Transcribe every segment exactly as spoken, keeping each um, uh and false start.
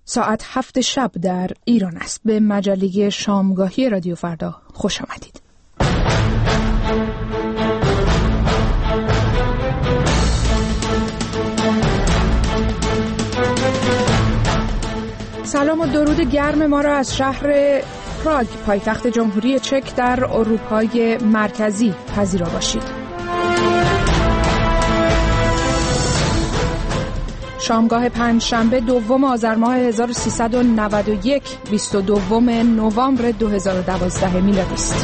ساعت هفت شب در ایران است. به مجله شامگاهی رادیو فردا خوش آمدید. سلام و درود گرم ما را از شهر پراگ، پایتخت جمهوری چک در اروپای مرکزی پذیرا باشید. شامگاه پنجشنبه دوم آذر ماه هزار و سیصد و نود و یک، بیست و دوم نوامبر دو هزار و دوازده میلادی است.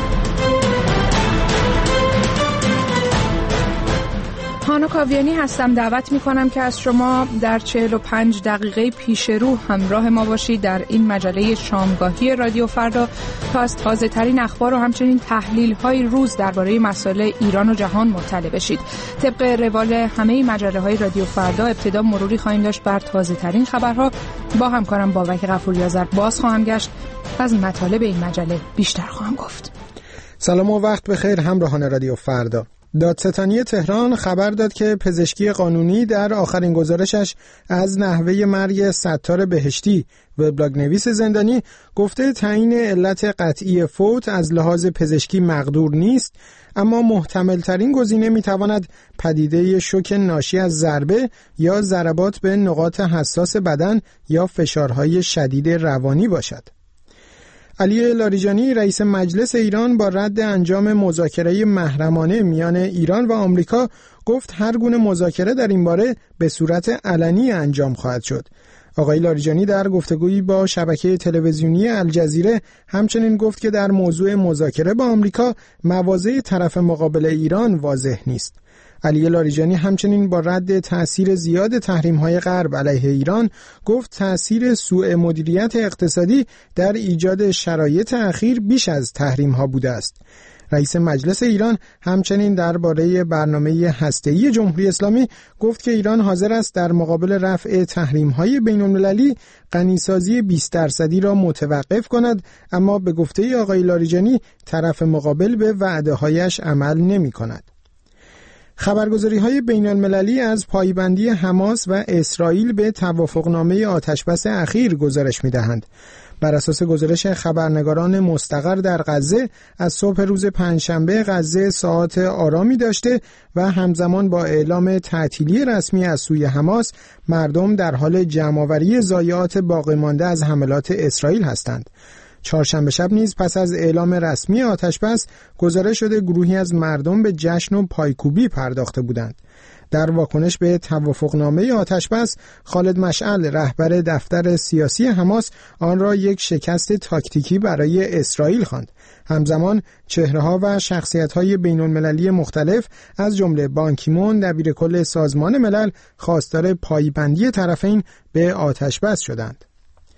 هانا کاویانی هستم. دعوت می‌کنم که از شما در چهل و پنج دقیقه پیش رو همراه ما باشید در این مجله شامگاهی رادیو فردا تا از تازه‌ترین اخبار و همچنین تحلیل‌های روز درباره مسائل ایران و جهان مطلع بشید. طبق روال همه مجله‌های رادیو فردا ابتدا مروری خواهیم داشت بر تازه‌ترین خبرها. با همکارم بابک غفوری‌آذر باز خواهم گشت، از مطالب این مجله بیشتر خواهم گفت. سلام و وقت بخیر همراهان رادیو فردا. دادستانی تهران خبر داد که پزشکی قانونی در آخرین گزارشش از نحوه مرگ ستار بهشتی، وبلاگ نویس زندانی، گفته تعیین علت قطعی فوت از لحاظ پزشکی مقدور نیست، اما محتمل ترین گزینه میتواند پدیده شوک ناشی از ضربه یا ضربات به نقاط حساس بدن یا فشارهای شدید روانی باشد. علی لاریجانی رئیس مجلس ایران با رد انجام مذاکره محرمانه میان ایران و آمریکا گفت هر گونه مذاکره در این باره به صورت علنی انجام خواهد شد. آقای لاریجانی در گفتگویی با شبکه تلویزیونی الجزیره همچنین گفت که در موضوع مذاکره با آمریکا مواضع طرف مقابل ایران واضح نیست. علی لاریجانی همچنین با رد تأثیر زیاد تحریم‌های غرب علیه ایران گفت تأثیر سوء مدیریت اقتصادی در ایجاد شرایط اخیر بیش از تحریم‌ها بوده است. رئیس مجلس ایران همچنین درباره برنامه هسته‌ای جمهوری اسلامی گفت که ایران حاضر است در مقابل رفع تحریم‌های بین‌المللی غنیسازی بیست درصدی را متوقف کند، اما به گفته آقای لاریجانی طرف مقابل به وعده‌هایش عمل نمی‌کند. خبرگزاری‌های بین‌المللی از پایبندی حماس و اسرائیل به توافقنامه آتشبس اخیر گزارش می‌دهند. بر اساس گزارش خبرنگاران مستقر در غزه، از صبح روز پنجشنبه غزه ساعات آرامی داشته و همزمان با اعلام تعطیلی رسمی از سوی حماس، مردم در حال جمع‌آوری ضایعات باقی مانده از حملات اسرائیل هستند. چهارشنبه شب نیز پس از اعلام رسمی آتشبس گزارش شده گروهی از مردم به جشن و پایکوبی پرداخته بودند. در واکنش به توافقنامه آتشبس، خالد مشعل رهبر دفتر سیاسی حماس آن را یک شکست تاکتیکی برای اسرائیل خواند. همزمان چهره‌ها و شخصیت‌های بین‌المللی مختلف از جمله بان کی مون دبیر کل سازمان ملل خواستار پایبندی طرفین به آتشبس شدند.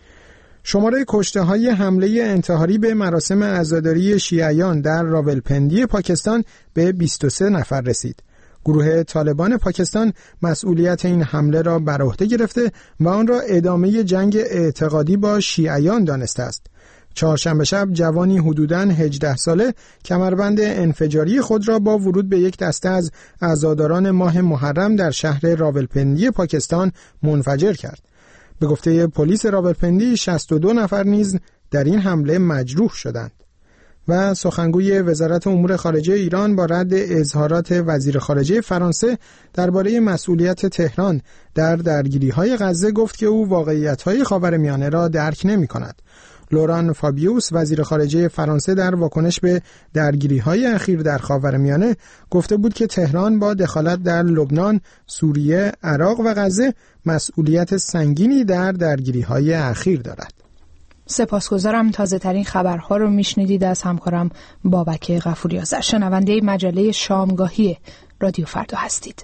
شماره کشته‌های حمله انتحاری به مراسم عزاداری شیعیان در راولپندی پاکستان به بیست و سه نفر رسید. گروه طالبان پاکستان مسئولیت این حمله را بر عهده گرفته و آن را ادامه جنگ اعتقادی با شیعیان دانسته است. چهارشنبه شب جوانی حدوداً هجده ساله کمربند انفجاری خود را با ورود به یک دسته از عزاداران ماه محرم در شهر راولپندی پاکستان منفجر کرد. به گفته پلیس راولپندی شصت و دو نفر نیز در این حمله مجروح شدند. و سخنگوی وزارت امور خارجه ایران با رد اظهارات وزیر خارجه فرانسه درباره مسئولیت تهران در درگیری‌های غزه گفت که او واقعیت‌های خاورمیانه را درک نمی‌کند. لوران فابیوس وزیر خارجه فرانسه در واکنش به درگیری‌های اخیر در خاورمیانه گفته بود که تهران با دخالت در لبنان، سوریه، عراق و غزه مسئولیت سنگینی در درگیری‌های اخیر دارد. سپاسگزارم. تازه ترین خبرها رو میشنیدید از همکارم بابک غفوری‌آذر. شنونده مجله شامگاهی رادیو فردا هستید.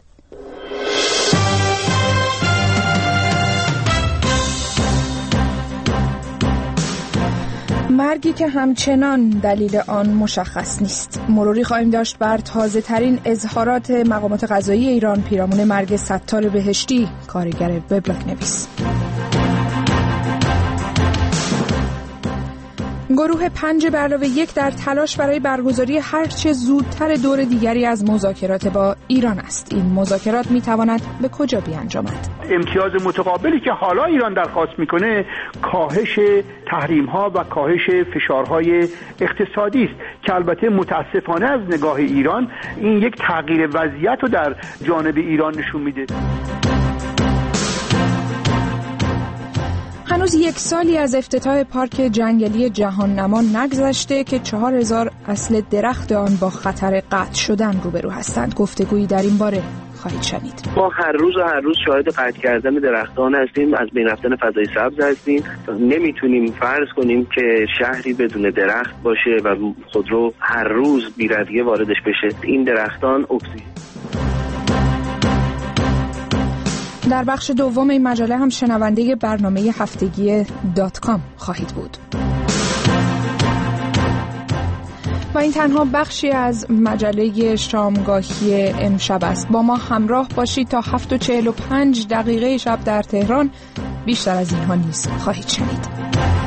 مرگی که همچنان دلیل آن مشخص نیست. مروری خواهیم داشت بر تازه ترین اظهارات مقامات قضایی ایران پیرامون مرگ ستار بهشتی، کارگر وبلاگ نویس. گروه پنج به علاوه یک در تلاش برای برگزاری هرچه زودتر دور دیگری از مذاکرات با ایران است. این مذاکرات میتواند به کجا بیانجامد؟ امتیاز متقابلی که حالا ایران درخواست میکنه کاهش تحریم ها و کاهش فشارهای اقتصادی است که البته متاسفانه از نگاه ایران این یک تغییر وضعیت رو در جانب ایران نشون میده. هنوز یک سالی از افتتاح پارک جنگلی جهان نما نگذشته که چهار هزار اصل درخت آن با خطر قطع شدن روبرو هستند. گفتگویی در این باره خواهید شنید. ما هر روز و هر روز شاهد قطع کردن درختان هستیم، از بین رفتن فضای سبز هستیم. نمیتونیم فرض کنیم که شهری بدون درخت باشه و خودرو هر روز بی‌رویه واردش بشه. این درختان اکسیژن. در بخش دوم این مجله هم شنونده برنامه هفتگی دات کام خواهید بود. و این تنها بخشی از مجله شامگاهی امشب است. با ما همراه باشید تا هفت و چهل و پنج دقیقه شب در تهران. بیشتر از اینها نیست خواهید شنید.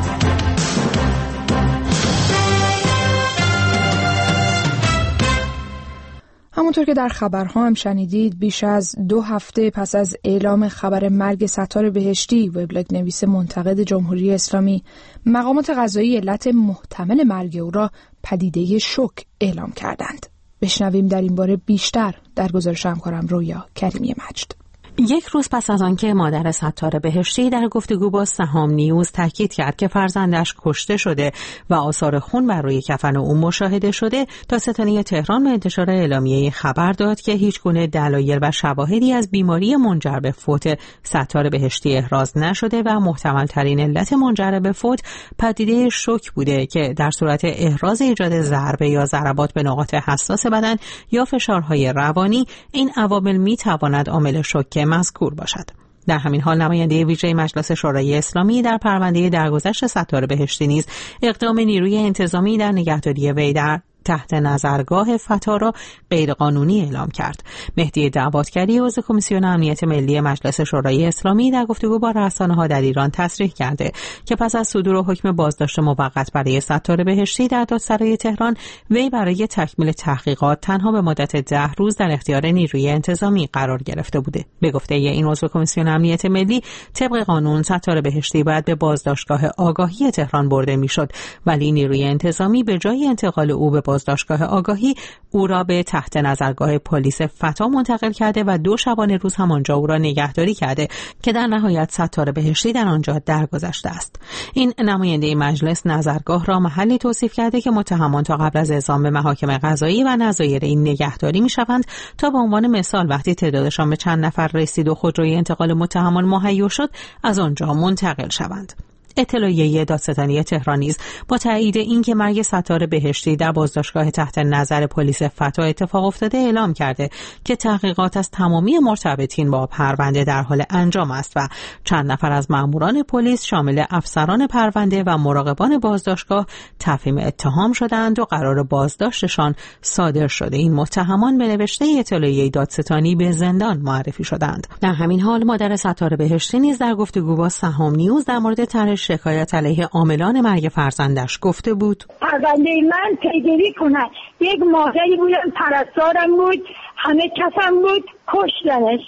همونطور که در خبرها هم شنیدید، بیش از دو هفته پس از اعلام خبر مرگ ستار بهشتی، وبلاگ نویس منتقد جمهوری اسلامی، مقامات قضایی علت محتمل مرگ او را پدیده شوک اعلام کردند. بشنویم در این باره بیشتر در گزارش همکارم رویا کریمی مجد. یک روز پس از آنکه مادر ستار بهشتی در گفتگو با سهام نیوز تاکید کرد که فرزندش کشته شده و آثار خون بر روی کفن او مشاهده شده، دادستانی تهران به انتشار اعلامیه خبر داد که هیچ گونه دلایل و شواهدی از بیماری منجر به فوت ستار بهشتی احراز نشده و محتمل ترین علت منجر به فوت پدیده شوک بوده که در صورت احراز ایجاد ضربه یا ضربات به نقاط حساس بدن یا فشارهای روانی، این عوامل میتواند عامل شوک مذکور باشد. در همین حال نماینده ویژه مجلس شورای اسلامی در پرونده درگذشت ستار بهشتی نیز اقدام نیروی انتظامی در نگهداری وی در تحت نظرگاه فتا را غیرقانونی اعلام کرد. مهدی دعوتکری عضو کمیسیون امنیت ملی مجلس شورای اسلامی در گفتگو با رسانه‌ها در ایران تصریح کرده که پس از صدور حکم بازداشت موقت برای ستار بهشتی در دادسرای تهران، وی برای تکمیل تحقیقات تنها به مدت ده روز در اختیار نیروی انتظامی قرار گرفته بوده. به گفته این عضو کمیسیون امنیت ملی، طبق قانون ستار بهشتی باید به بازداشتگاه آگاهی تهران برده میشد، ولی نیروی انتظامی به جای انتقال او به بازداشتگاه آگاهی او را به تحت نظرگاه پلیس فتا منتقل کرده و دو شبانه روز همانجا او را نگهداری کرده که در نهایت ستار بهشتی در آنجا درگذشته است. این نماینده مجلس نظرگاه را محلی توصیف کرده که متهمان تا قبل از اعزام به محاکم قضایی و نظایر این نگهداری میشوند تا به عنوان مثال وقتی تعدادشان به چند نفر رسید و خودروی انتقال متهمان مهیا شد از آنجا منتقل شوند. اطلاعیه دادستانی تهران نیز با تایید اینکه مرگ ستار بهشتی در بازداشتگاه تحت نظر پلیس فتا اتفاق افتاده اعلام کرده که تحقیقات از تمامی مرتبطین با پرونده در حال انجام است و چند نفر از ماموران پلیس شامل افسران پرونده و مراقبان بازداشتگاه تفهیم اتهام شدند و قرار بازداشتشان صادر شده. این متهمان به نوشته اطلاعیه دادستانی به زندان معرفی شدند. در همین حال مادر ستار بهشتی نیز در گفتگو با سهام نیوز در مورد طرح شکایت علیه عاملان مرگ فرزندش گفته بود: فرزنده من پیگیری کنن. یک مادری بودم، پرستارم بود، همه کسم بود، کشتنش.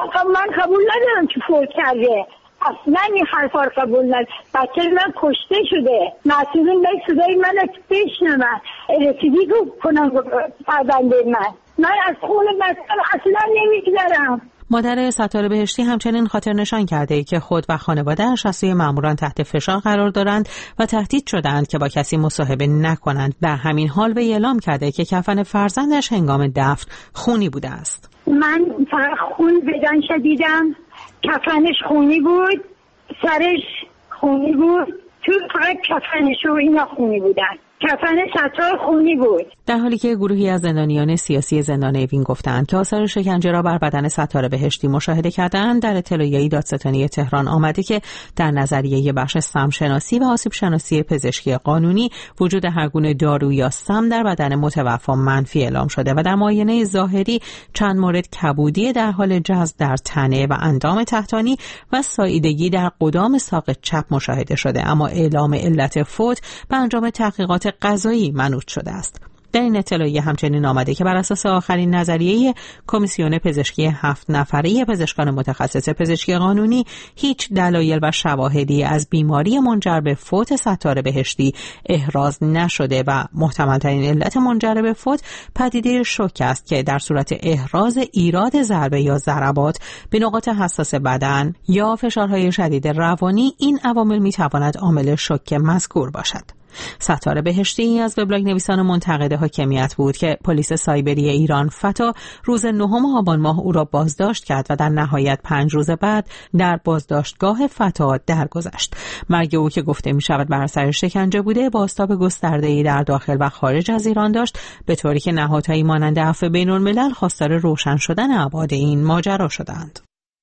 من قبول ندارم که فوت کرده. اصلا این حرفا رو قبول ندارم. بچه من کشته شده. مسئولین باید صدای من بشنون. رسیدگی کنم فرزنده من. من از خون بچه‌م اصلا نمیگذرم. مادر ستار بهشتی همچنین خاطر نشان کرده که خود و خانواده‌اش از سوی ماموران تحت فشار قرار دارند و تهدید شدند که با کسی مصاحبه نکنند. در همین حال وی اعلام کرده که کفن فرزندش هنگام دفن خونی بوده است. من فقط خون بدن دیدم، کفنش خونی بود، سرش خونی بود، تو فقط کفنش و اینا خونی بودن. کفن ستار خونی بود. در حالی که گروهی از زندانیان سیاسی زندان اوین گفتند که آثار شکنجه را بر بدن ستار بهشتی مشاهده کردند، در اطلاعیه دادستانی تهران آمده که در نظریه بخش سمشناسی و آسیب شناسی پزشکی قانونی وجود هر گونه دارو یا سم در بدن متوفی منفی اعلام شده و در معاینه ظاهری چند مورد کبودی در حال جذب در تنه و اندام تحتانی و ساییدگی در قدام ساق چپ مشاهده شده، اما اعلام علت فوت به انجام تحقیقات قضایی منوط شده است. در این اطلاعیه همچنین آمده که بر اساس آخرین نظریه کمیسیون پزشکی هفت نفره پزشکان متخصص پزشکی قانونی هیچ دلایل و شواهدی از بیماری منجر به فوت ستار بهشتی احراز نشده و محتمل‌ترین علت منجر به فوت پدیده شوک است که در صورت احراز ایراد ضربه یا ضربات به نقاط حساس بدن یا فشارهای شدید روانی، این عوامل می‌تواند عامل شوک مذکور باشد. ستار بهشتی از وبلاگ نویسان منتقد حاکمیت بود که پلیس سایبری ایران فتا روز نهم آبان ماه او را بازداشت کرد و در نهایت پنج روز بعد در بازداشتگاه فتا درگذشت. مرگ او که گفته می شود بر اثر شکنجه بوده، بازتاب گسترده‌ای در داخل و خارج از ایران داشت، به طوری که نهادهایی مانند عفو بین‌الملل خواستار روشن شدن ابعاد این ماجرا شدند.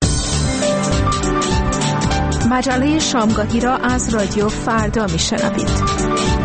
مجله شامگاهی را از رادیو فردا میشنوید.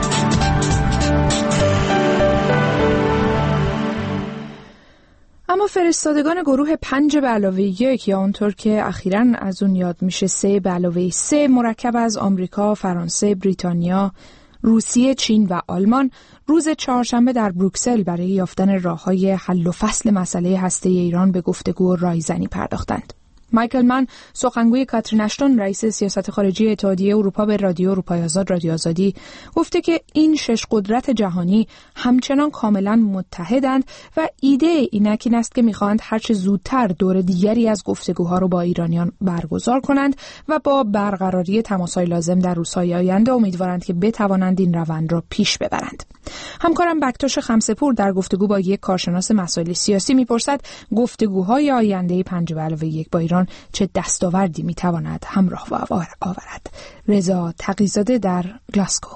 اما فرستادگان گروه پنج به علاوه یک یا اونطور که اخیراً از اون یاد میشه سه به علاوه سه، مرکب از آمریکا، فرانسه، بریتانیا، روسیه، چین و آلمان روز چهارشنبه در بروکسل برای یافتن راه‌های حل و فصل مسئله هسته‌ای ایران به گفتگو و رایزنی پرداختند. مایکل من، سخنگوی کاترین اشتون، رئیس سیاست خارجی اتحادیه اروپا، به رادیو اروپای آزاد رادیو آزادی گفته که این شش قدرت جهانی همچنان کاملا متحدند و ایده اینک این است که می‌خواهند هرچه زودتر دور دیگری از گفتگوها رو با ایرانیان برگزار کنند و با برقراری تماس‌های لازم در روزهای آینده امیدوارند که بتوانند این روند را پیش ببرند. همکارم بکتاش خمسه‌پور در گفتگو با یک کارشناس مسائل سیاسی می‌پرسد گفتگوهای آینده پنج به علاوه یک با ایران چه دستاوردی میتواند همراه آورد. رضا تقی‌زاده در گلاسکو.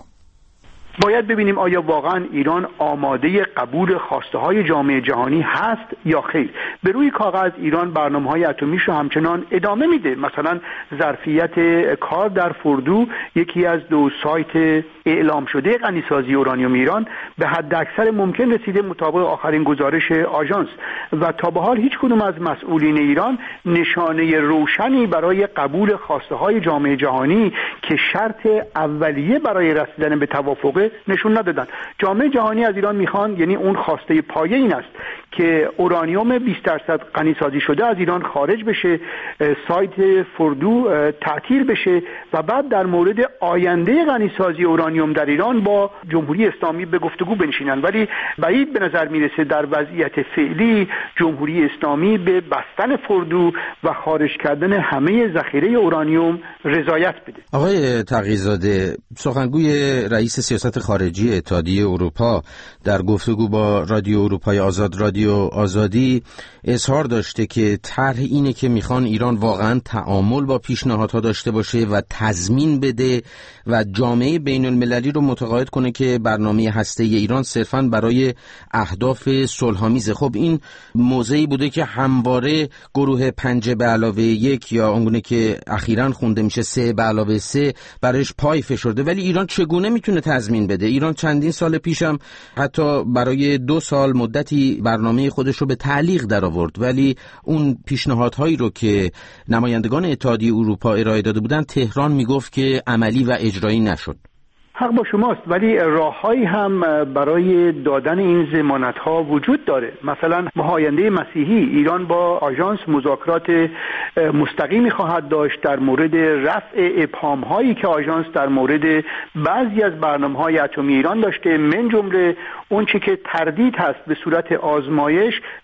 باید ببینیم آیا واقعا ایران آماده قبول خواسته‌های جامعه جهانی هست یا خیر. به روی کاغذ ایران برنامه‌های اتمیش رو همچنان ادامه میده. مثلا ظرفیت کار در فردو، یکی از دو سایت اعلام شده غنیسازی اورانیوم ایران، به حد اکثر ممکن رسیده مطابق آخرین گزارش آژانس و تا به حال هیچ کدوم از مسئولین ایران نشانه روشنی برای قبول خواسته‌های جامعه جهانی که شرط اولیه برای رسیدن به توافق نشون ندادن. جامعه جهانی از ایران میخوان، یعنی اون خواسته پایه این است که اورانیوم بیست درصد غنیسازی شده از ایران خارج بشه، سایت فردو تعطیل بشه و بعد در مورد آینده غنیسازی اورانیوم در ایران با جمهوری اسلامی به گفتگو بنشینن. ولی بعید به نظر میرسه در وضعیت فعلی جمهوری اسلامی به بستن فردو و خارج کردن همه ذخیره اورانیوم رضایت بده. آقای تقی‌زاده، سخنگوی رئیس سیاست خارجی اتحادیه اروپا، در گفتگو با رادیو اروپای آزاد رادیو آزادی اظهار داشته که طرح اینه که میخوان ایران واقعا تعامل با پیشنهادها داشته باشه و تضمین بده و جامعه بین المللی رو متقاعد کنه که برنامه هسته‌ای ایران صرفاً برای اهداف صلح‌آمیزه. خب این موضعی بوده که همواره گروه پنج به علاوه یک یا اونگونه که اخیراً خونده میشه سه به علاوه سه برایش پای فشرده، ولی ایران چگونه میتونه تضمین بده؟ ایران چندین سال پیشم حتی برای دو سال مدتی برنامه خودش رو به تعلیق در آورد، ولی اون پیشنهادهایی رو که نمایندگان اتحادیه اروپا ارائه داده بودن تهران میگفت که عملی و اجرایی نشد. حق با شماست، ولی راههایی هم برای دادن این ضمانت‌ها وجود داره. مثلا آینده مسیحی، ایران با آژانس مذاکرات مستقیمی خواهد داشت در مورد رفع ابهام‌هایی که آژانس در مورد بعضی از برنامه‌های اتمی ایران داشته، من جمله اون چی که تردید هست به صورت آزمایش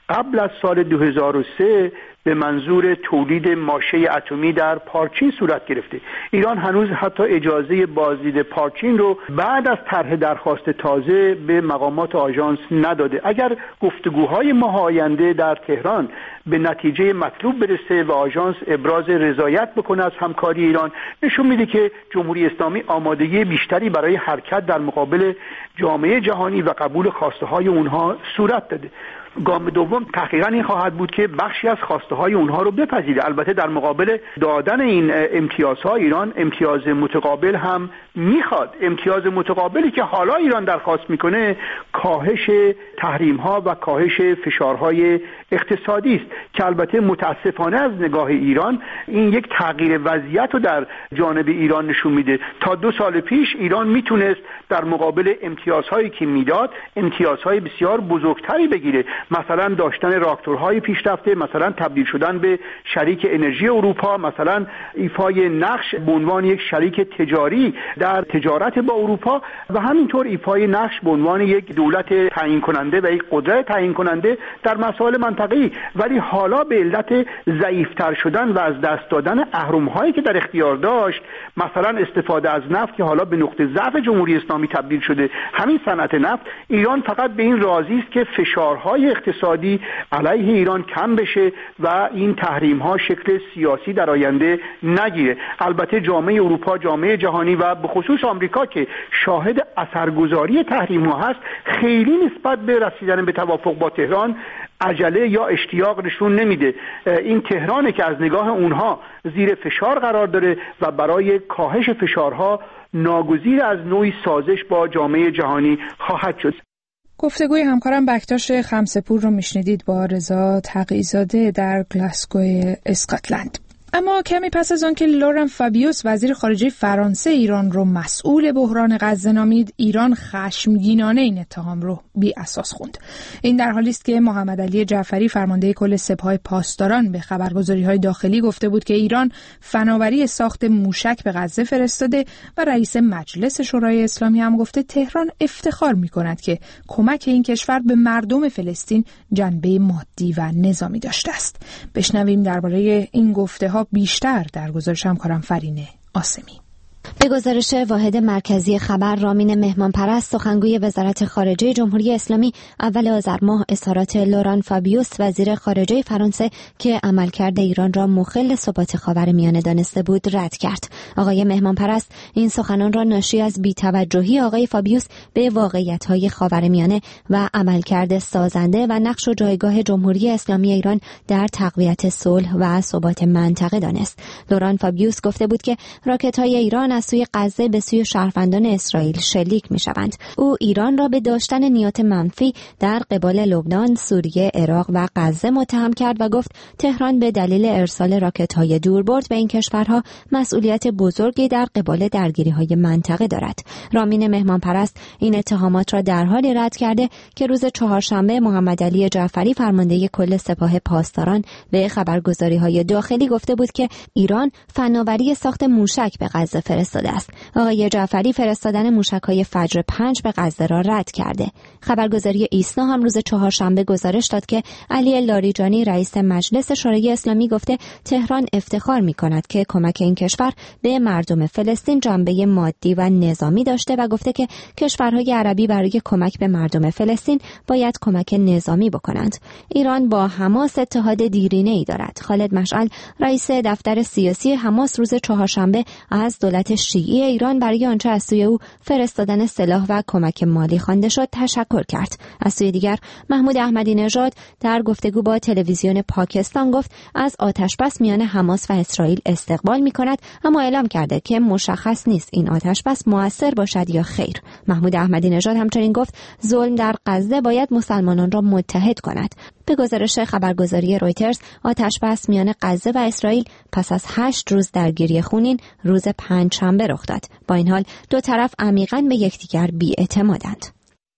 قبل از سال دو هزار و سه به منظور تولید ماشه اتمی در پارچین صورت گرفته. ایران هنوز حتی اجازه بازدید پارچین رو بعد از طرح درخواست تازه به مقامات آژانس نداده. اگر گفتگوهای ماه آینده در تهران به نتیجه مطلوب برسه و آژانس ابراز رضایت بکنه از همکاری ایران، نشون میده که جمهوری اسلامی آمادگی بیشتری برای حرکت در مقابل جامعه جهانی و قبول خواسته های اونها صورت داده. گام دوم تحقیقا این خواهد بود که بخشی از خواسته های اونها رو بپذیره. البته در مقابل دادن این امتیازها ایران امتیاز متقابل هم میخواد. امتیاز متقابلی که حالا ایران درخواست میکنه کاهش تحریم ها و کاهش فشارهای اقتصادی است که البته متاسفانه از نگاه ایران این یک تغییر وضعیت رو در جانب ایران نشون میده. تا دو سال پیش ایران میتونست در مقابل امتیازهایی که میداد امتیازهای بسیار بزرگتری بگیره، مثلا داشتن راکتورهای پیشرفته، مثلا تبدیل شدن به شریک انرژی اروپا، مثلا ایفای نقش به عنوان یک شریک تجاری در تجارت با اروپا و همینطور ایفای نقش به عنوان یک دولت تعیین کننده و یک قدرت تعیین کننده در مسائل منطقه‌ای. ولی حالا به علت ضعیف‌تر شدن و از دست دادن اهرم‌هایی که در اختیار داشت، مثلا استفاده از نفت که حالا به نقطه ضعف جمهوری اسلامی تبدیل شده، همین صنعت نفت، ایران فقط به این راضی است که فشارهای اقتصادی علیه ایران کم بشه و این تحریم ها شکل سیاسی در آینده نگیره. البته جامعه اروپا، جامعه جهانی و به خصوص آمریکا که شاهد اثرگذاری تحریم ها هست، خیلی نسبت به رسیدن به توافق با تهران عجله یا اشتیاق نشون نمیده. این تهرانه که از نگاه اونها زیر فشار قرار داره و برای کاهش فشارها ناگزیر از نوعی سازش با جامعه جهانی خواهد شد. گفتگوی همکارم بکتاش خمسه‌پور رو میشنیدید با رضا تقی‌زاده در گلاسگو اسکاتلند. اما کمی پس از آن که لوران فابیوس وزیر خارجه فرانسه ایران رو مسئول بحران غزه نامید، ایران خشمگینانه این اتهام رو بی اساس خوند. این در حالی است که محمد علی جعفری فرمانده کل سپاه پاسداران به خبرگزاری‌های داخلی گفته بود که ایران فناوری ساخت موشک به غزه فرستاده و رئیس مجلس شورای اسلامی هم گفته تهران افتخار می‌کند که کمک این کشور به مردم فلسطین جنبه مادی و نظامی داشته است. بشنویم درباره این گفته‌ها بیشتر در گزارش همکارم فرینه آسمی. به گزارش واحد مرکزی خبر رامین مهمانپرست سخنگوی وزارت خارجه جمهوری اسلامی اول آذر ماه اظهارات لوران فابیوس وزیر خارجه فرانسه که عملکرد ایران را مخل ثبات خاورمیانه دانسته بود رد کرد. آقای مهمانپرست این سخنان را ناشی از بی‌توجهی آقای فابیوس به واقعیت‌های خاورمیانه و عملکرد سازنده و نقش و جایگاه جمهوری اسلامی ایران در تقویت صلح و ثبات منطقه دانست. لوران فابیوس گفته بود که راکت‌های ایران از سوی غزه به سوی شهروندان اسرائیل شلیک می‌شوند. او ایران را به داشتن نیات منفی در قبال لبنان، سوریه، عراق و غزه متهم کرد و گفت تهران به دلیل ارسال راکت‌های دوربرد به این کشورها مسئولیت بزرگی در قبال درگیری‌های منطقه دارد. رامین مهمانپرست این اتهامات را در حالی رد کرده که روز چهارشنبه محمد علی جعفری فرمانده کل سپاه پاسداران به خبرگزاری‌های داخلی گفته بود که ایران فناوری ساخت موشک به غزه فرستاده است. آقای جعفری فرستادن موشک‌های فجر پنج به غزه را رد کرده. خبرگزاری ایسنا هم روز چهارشنبه گزارش داد که علی لاریجانی رئیس مجلس شورای اسلامی گفته تهران افتخار می‌کند که کمک این کشور به مردم فلسطین جنبه مادی و نظامی داشته و گفته که کشورهای عربی برای کمک به مردم فلسطین باید کمک نظامی بکنند. ایران با حماس اتحاد دیرینه‌ای دارد. خالد مشعل رئیس دفتر سیاسی حماس روز چهارشنبه از دولت شیعی ایران برای آنچه از سوی او فرستادن سلاح و کمک مالی خوانده شد تشکر کرد. از سوی دیگر محمود احمدی نژاد در گفتگو با تلویزیون پاکستان گفت از آتشبس میان حماس و اسرائیل استقبال می‌کند، اما اعلام کرده که مشخص نیست این آتشبس مؤثر باشد یا خیر. محمود احمدی نژاد همچنین گفت ظلم در غزه باید مسلمانان را متحد کند. به گزارش خبرگزاری رویترز آتشبس میان غزه و اسرائیل پس از هشت روز درگیری خونین روز پنجشنبه رخ داد. با این حال دو طرف عمیقاً به یکدیگر بی‌اعتمادند.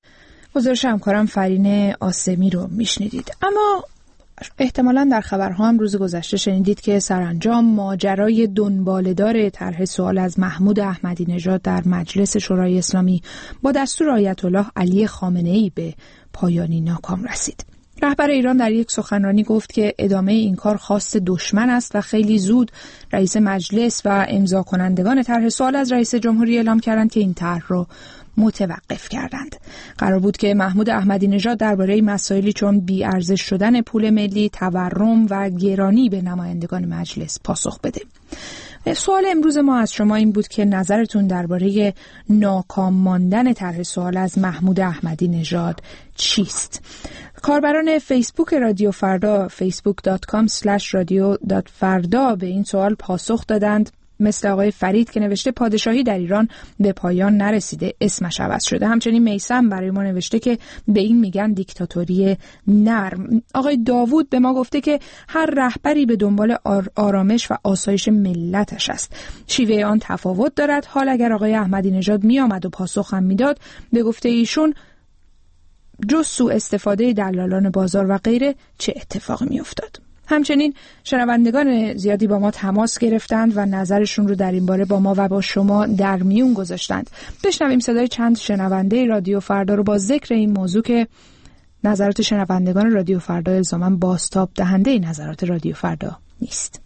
گزارش همکارم فرینه آسمی رو میشنیدید. اما احتمالاً در خبرها هم روز گذشته شنیدید که سرانجام ماجرای دنباله‌دار طرح سوال از محمود احمدی نژاد در مجلس شورای اسلامی با دستور آیت الله علی خامنه‌ای به پایانی ناکام رسید. رهبر ایران در یک سخنرانی گفت که ادامه این کار خواست دشمن است و خیلی زود رئیس مجلس و امضا کنندگان طرح سوال از رئیس جمهوری اعلام کردند که این طرح رو متوقف کردند. قرار بود که محمود احمدی نژاد درباره مسائلی چون بی‌ارزش شدن پول ملی، تورم و گرانی به نمایندگان مجلس پاسخ بده. سوال امروز ما از شما این بود که نظرتون درباره ناکام ماندن طرح سوال از محمود احمدی نژاد چیست؟ کاربران فیسبوک رادیو فردا فیسبوک دات کام اسلش رادیو دات فردا به این سوال پاسخ دادند. مثل آقای فرید که نوشته پادشاهی در ایران به پایان نرسیده، اسمش عوض شده. همچنین میثم برای ما نوشته که به این میگن دیکتاتوری نرم. آقای داوود به ما گفته که هر رهبری به دنبال آرامش و آسایش ملتش است، شیوه آن تفاوت دارد. حال اگر آقای احمدی نژاد می آمد و پاسخ هم میداد، به گفته ایشون جز سوء استفاده دلالان بازار و غیره چه اتفاقی می افتاد. همچنین شنوندگان زیادی با ما تماس گرفتند و نظرشون رو در این باره با ما و با شما در میون گذاشتند. بشنویم صدای چند شنونده رادیو فردا رو با ذکر این موضوع که نظرات شنوندگان رادیو فردا الزاماً بازتاب دهنده نظرات رادیو فردا نیست.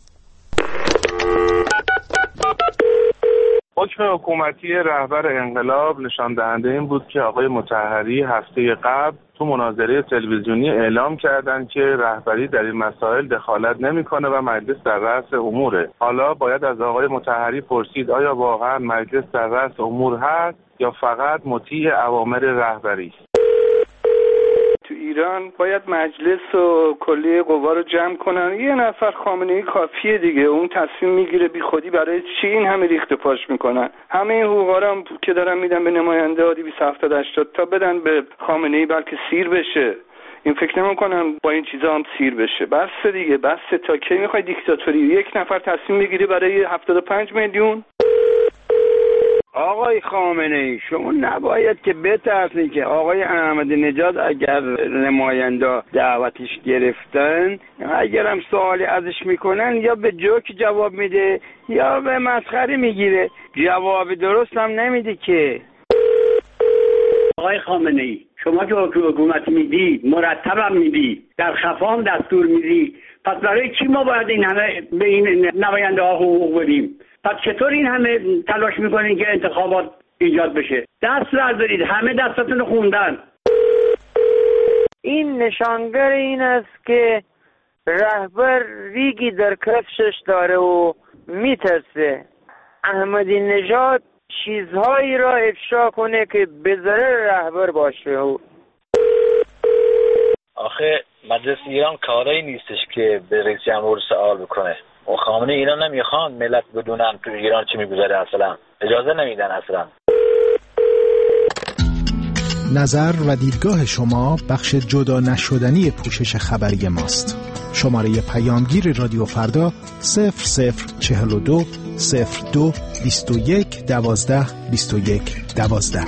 حکم حکومتی رهبر انقلاب نشان دهنده این بود که آقای مطهری هفته قبل تو مناظره تلویزیونی اعلام کردند که رهبری در این مسائل دخالت نمیکنه و مجلس در رأس اموره. حالا باید از آقای مطهری پرسید آیا واقعا مجلس در رأس امور هست یا فقط مطیع اوامر رهبری؟ تو ایران باید مجلس و کلیه قوا رو جمع کنن. یه نفر خامنه‌ای کافیه دیگه، اون تصمیم میگیره بی خودی. برای چی این همه ریخت پاش میکنن؟ همه این حقوقا رو هم که دارن میدن به نماینده عادی بیست هفتاد هشتاد تا بدن به خامنه‌ای بلکه سیر بشه. این فکر نمی‌کنم با این چیزا هم سیر بشه. بس دیگه، بس. تا کی میخوای دیکتاتوری؟ یک نفر تصمیم میگیره برای هفتاد و پنج میلیون؟ آقای خامنه‌ای شما نباید که بترسین که آقای احمدی نژاد اگر نماینده دعوتش گرفتن، اگرم سوالی ازش میکنن یا به جوک جواب میده یا به مسخره میگیره، جواب درست هم نمیده که. آقای خامنه‌ای شما که حکومت میدی، مرتب هم میدی، در خفا هم دستور میدی، پس برای چی ما باید این همه به این نماینده ها حقوق بدیم؟ پس چطور این همه تلاش میکنین که انتخابات ایجاد بشه؟ دست بردارید، همه دستاتون رو خوندن. این نشانگر این است که رهبر ریگی در کفشش داره و میترسه احمدی نژاد چیزهایی را افشا کنه که به ضرر رهبر باشه. آخه مجلس ایران کاری نیستش که به رئیس جمهور سوال بکنه. و خامنه ایران نمیخوان ملت بدونن تو ایران چی میگذره، اصلا اجازه نمیدن اصلا. نظر و دیدگاه شما بخش جدا نشدنی پوشش خبری ماست. شماره پیامگیر رادیو فردا صفر صفر چهل و دو صفر دو بیست و یک دوازده بیست و یک دوازده.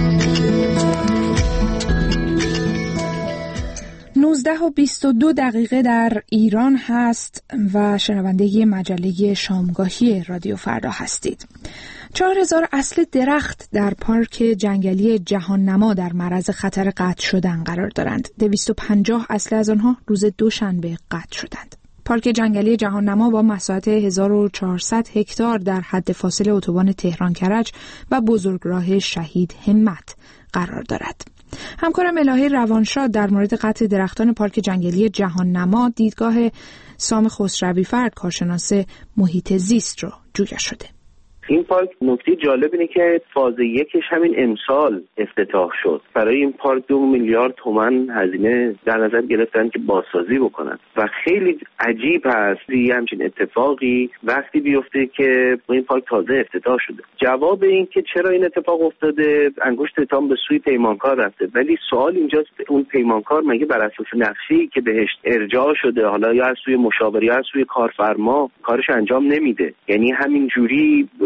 نوزده و بیست و دو دقیقه در ایران هست و شنونده مجله شامگاهی رادیو فردا هستید. چهار هزار اصل درخت در پارک جنگلی جهان نما در معرض خطر قطع شدن قرار دارند. دویست و پنجاه اصل از آنها روز دوشنبه قطع شدند. پارک جنگلی جهان نما با مساحت هزار و چهارصد هکتار در حد فاصل اتوبان تهران کرج و بزرگراه شهید همت قرار دارد. همکارم الهی روانشاد در مورد قطع درختان پارک جنگلی جهان نما دیدگاه سام خسروی فرد کارشناس محیط زیست رو جویا شده. این پارک نکته جالب اینه که فاز یکش همین امسال افتتاح شد. برای این پارک دو میلیارد تومان هزینه در نظر گرفتن که بازسازی بکنن و خیلی عجیب هست یه همچین اتفاقی وقتی بیفته که این پارک تازه افتتاح شده. جواب این که چرا این اتفاق افتاده انگشت اتهام به سوی پیمانکار رفته، ولی سوال اینجاست اون پیمانکار مگه بر اساس نقشه‌ای که بهش ارجاع شده حالا یا از سوی مشاور یا از سوی کارفرما کارش انجام نمیده؟ یعنی همین جوری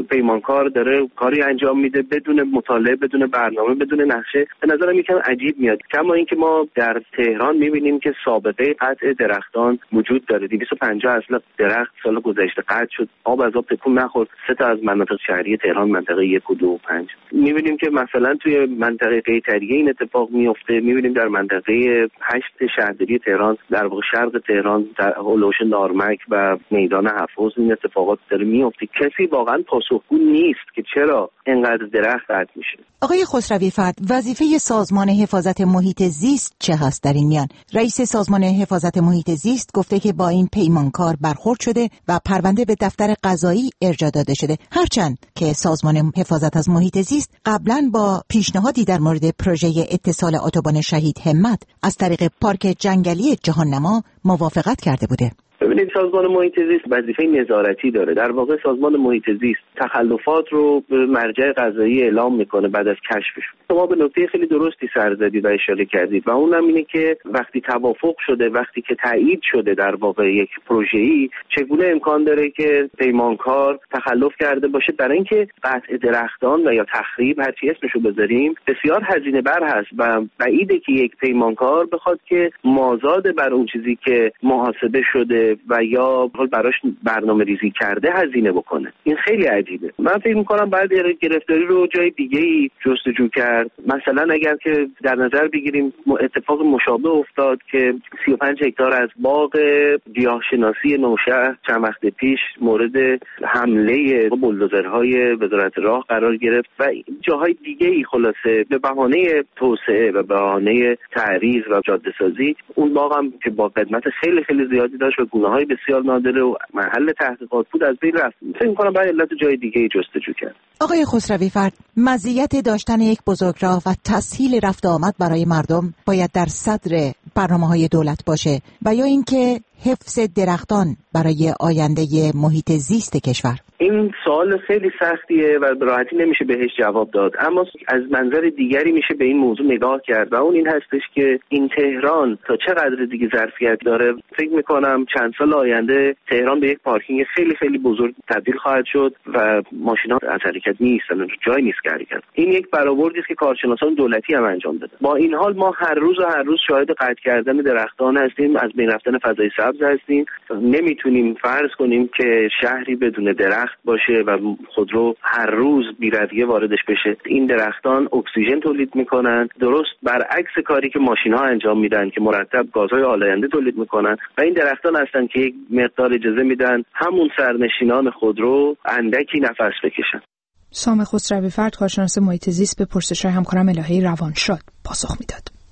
پیمانکار داره کاری انجام میده بدون مطالعه، بدون برنامه، بدون نقشه، به نظرم یکم عجیب میاد. کما اینکه ما در تهران میبینیم که سابقه قطع درختان وجود داره. دویست و پنجاه اصلا درخت سال گذشته قطع شد، آب از آب تکون نخورد. سه تا از مناطق شهری تهران، منطقه یک و دو و پنج، میبینیم که مثلا توی منطقه قیطریه این اتفاق میفته. میبینیم در منطقه هشت شهرداری تهران، در واقع شرق تهران، در هولوش نارمک و میدان حفظ این اتفاقات داره میفته. کسی واقعا پاسخگو نیست که چرا اینقدر درخت قطع میشه. آقای خسروی فرد، وظیفه سازمان حفاظت محیط زیست چه هست در این میان؟ رئیس سازمان حفاظت محیط زیست گفته که با این پیمانکار برخورد شده و پرونده به دفتر قضایی ارجاع داده شده، هرچند که سازمان حفاظت از محیط زیست قبلا با پیشنهادی در مورد پروژه اتصال اتوبان شهید همت از طریق پارک جنگلی جهان نما موافقت کرده بوده. ببینید، سازمان محیط زیست وظیفه نظارتی داره. در واقع سازمان محیط زیست تخلفات رو به مرجع قضایی اعلام میکنه بعد از کشفش. شما به نکته خیلی درستی سر زدید و اشاره کردید و اونم اینه که وقتی توافق شده، وقتی که تایید شده در واقع یک پروژه‌ای، چگونه امکان داره که پیمانکار تخلف کرده باشه؟ برای اینکه قطع درختان و یا تخریب، هر چی اسمشو بذاریم، بسیار هزینه بر هست و بعیده که یک پیمانکار بخواد که مازاد بر اون چیزی که محاسبه شده و یا براش برنامه ریزی کرده هزینه بکنه. این خیلی عجیبه. من فکر می‌کنم باید گرفتاری رو جای دیگه‌ای جستجو کرد. مثلا اگر که در نظر بگیریم اتفاق مشابه افتاد که سی و پنج هکتار از باغ گیاهشناسی نوشهر چند وقت پیش مورد حمله بولدوزرهای وزارت راه قرار گرفت و جاهای دیگه‌ای خلاصه به بهانه توسعه و بهانه تعریض و جاده‌سازی اون باغ هم که با قدمت خیلی خیلی زیادی داشت و گونه‌های بسیار نادره و محل تحقیقات بود از بین رفت. فکر می‌کنم باید علت جای دیگه‌ای جستجو کرد. آقای خسروی فرد، مزیت داشتن یک بزرگراه و تسهیل رفت آمد برای مردم باید در صدر برنامه‌های دولت باشه و یا اینکه حفظ درختان برای آینده محیط زیست کشور؟ این سوال خیلی سختیه و به راحتی نمیشه بهش جواب داد، اما از منظر دیگری میشه به این موضوع نگاه کرد و اون این هستش که این تهران تا چقدر دیگه ظرفیت داره. فکر میکنم چند سال آینده تهران به یک پارکینگ خیلی خیلی بزرگ تبدیل خواهد شد و ماشینا از حرکت نیستن، جای نیست که حرکت. این یک برآوردی است که کارشناسان دولتی هم انجام دادن. با این حال ما هر روز و هر روز شاهد قطع کردن درختان هستیم، از بین رفتن فضای سبز هستیم. نمیتونیم فرض کنیم که شهری بدون درخت باشه و خودرو هر روز بی‌رویه واردش بشه. این درختان اکسیژن تولید میکنن، درست برعکس کاری که ماشین‌ها انجام میدن که مرتب گازهای آلاینده تولید میکنن و این درختان هستن که یک مقدار اجازه میدن همون سرنشینان خودرو اندکی نفس بکشن. سام خسروی فرد، کارشناس محیط زیست، به پرسش‌های همکارم الهی روانشاد پاسخ میداد.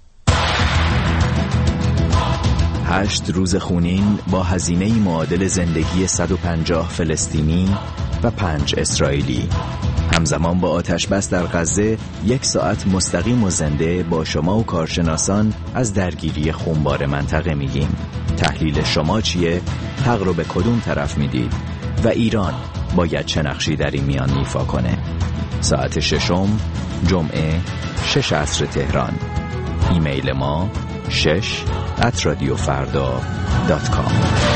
هشت روز خونین با هزینه معادل زندگی صد و پنجاه فلسطینی و پنج اسرائیلی. همزمان با آتش بس در غزه یک ساعت مستقیم و زنده با شما و کارشناسان از درگیری خونبار منطقه میگیم. تحلیل شما چیه؟ حق رو به کدوم طرف میدید؟ و ایران باید چه نقشی در این میان ایفا کنه؟ ساعت ششم جمعه شش عصر تهران. ایمیل ما شش ات رادیو فردا دات کام.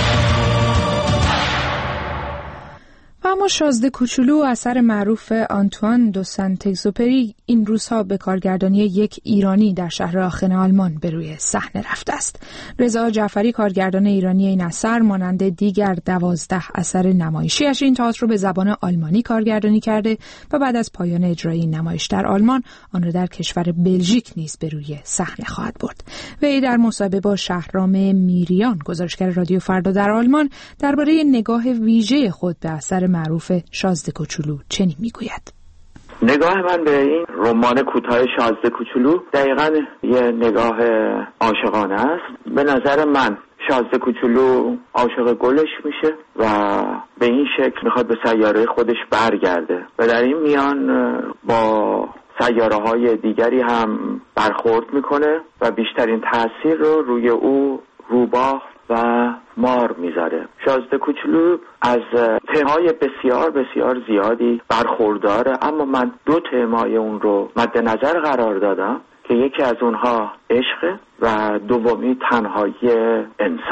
و اما شازده کوچولو، اثر معروف آنتوان دو سنت اگزوپری، این روزها به کارگردانی یک ایرانی در شهر آخن آلمان به روی صحنه رفته است. رضا جعفری، کارگردان ایرانی این اثر، مانند دیگر دوازده اثر نمایشیش این تئاتر رو به زبان آلمانی کارگردانی کرده و بعد از پایان اجرای این نمایش در آلمان آن را در کشور بلژیک نیز به روی صحنه خواهد برد. وی در مصاحبه با شهرام میریان، گزارشگر رادیو فردا در آلمان، درباره نگاه ویژه خود به اثر معروف شازده کوچولو چنین میگوید: نگاه من به این رمان کوتاه شازده کوچولو دقیقاً یه نگاه عاشقانه است. به نظر من شازده کوچولو عاشق گلش میشه و به این شکل میخواد به سیاره خودش برگرده و در این میان با سیاره های دیگری هم برخورد میکنه و بیشترین تأثیر رو روی او روباه و مار میذاره. شازده کوچولو از تمای بسیار بسیار زیادی برخورداره، اما من دو تمای اون رو مد نظر قرار دادم که یکی از اونها عشق و دومی تنهایی انسان.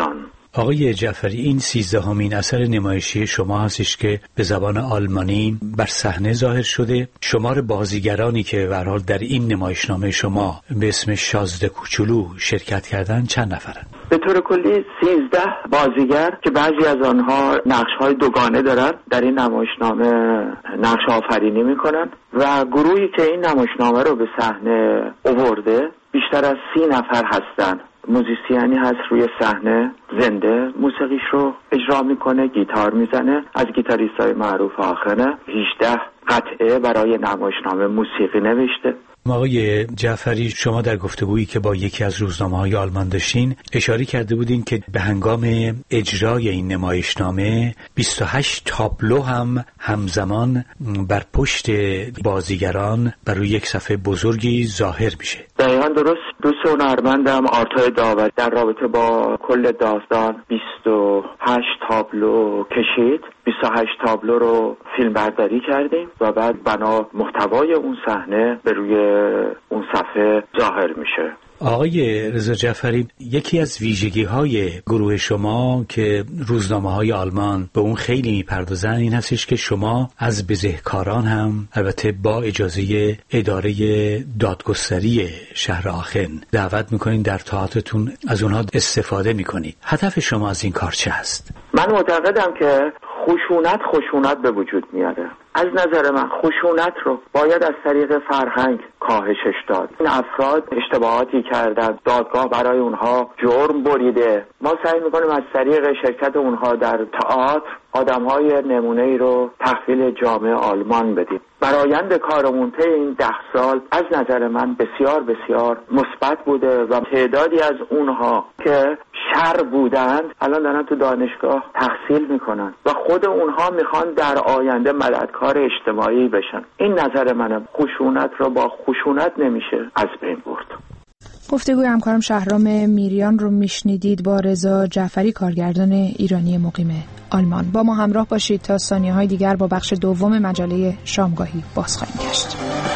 آقای جعفری، این سیزدهمین اثر نمایشی شما هستش که به زبان آلمانی بر صحنه ظاهر شده. شمار بازیگرانی که به هر حال در این نمایشنامه شما به اسم شازده کوچولو شرکت کردن چند نفرن؟ به طور کلی سیزده بازیگر که بعضی از آنها نقش‌های دوگانه دارن در این نمایشنامه نقش آفرینی میکنن و گروهی که این نمایشنامه رو به صحنه آورده بیشتر از سی نفر هستن. موزیسیانی هست روی صحنه زنده موسیقیش رو اجرا میکنه، گیتار میزنه، از گیتاریستای معروف آخره هجده قطعه برای نمایشنامه موسیقی نوشته. آقای جعفری، شما در گفتگویی که با یکی از روزنامه‌های آلمان داشتین اشاره کرده بودین که به هنگام اجرای این نمایشنامه بیست و هشت تابلو هم همزمان بر پشت بازیگران بر روی یک صفحه بزرگی ظاهر میشه. دقیقاً درست. دوست هنرمندم آرتای داور در رابطه با کل داستان بیست و هشت تابلو کشید. بیست و هشت تابلو رو فیلم برداری کردیم و بعد بنا محتوای اون صحنه به روی اون صفحه ظاهر میشه. آقای رضا جعفری، یکی از ویژگی‌های گروه شما که روزنامه‌های آلمان به اون خیلی می‌پردازن این هستش که شما از بزهکاران هم البته با اجازه اداره دادگستری شهر آخن دعوت می‌کنید در تئاترتون از اونها استفاده می‌کنید. هدف شما از این کار چه است؟ من معتقدم که خشونت خشونت به وجود میاره. از نظر من خشونت رو باید از طریق فرهنگ کاهشش داد. این افراد اشتباهاتی کردن، دادگاه برای اونها جرم بریده. ما سعی میکنیم از طریق شرکت اونها در تئاتر آدمهای نمونه‌ای رو تحویل جامعه آلمان بدیم. برآیند کارمون طی این ده سال از نظر من بسیار بسیار مثبت بوده و تعدادی از اونها که شر بودند الان دارن تو دانشگاه تحصیل میکنن و خود اونها میخوان در آینده مددکار اجتماعی بشن. این نظر منه. خشونت رو با خشونت نمیشه از بین برد. گفتگوی همکارم شهرام میریان رو میشنیدید با رضا جعفری، کارگردان ایرانی مقیم آلمان. با ما همراه باشید تا ثانیه‌های دیگر با بخش دوم مجله شامگاهی باز خواهیم گشت.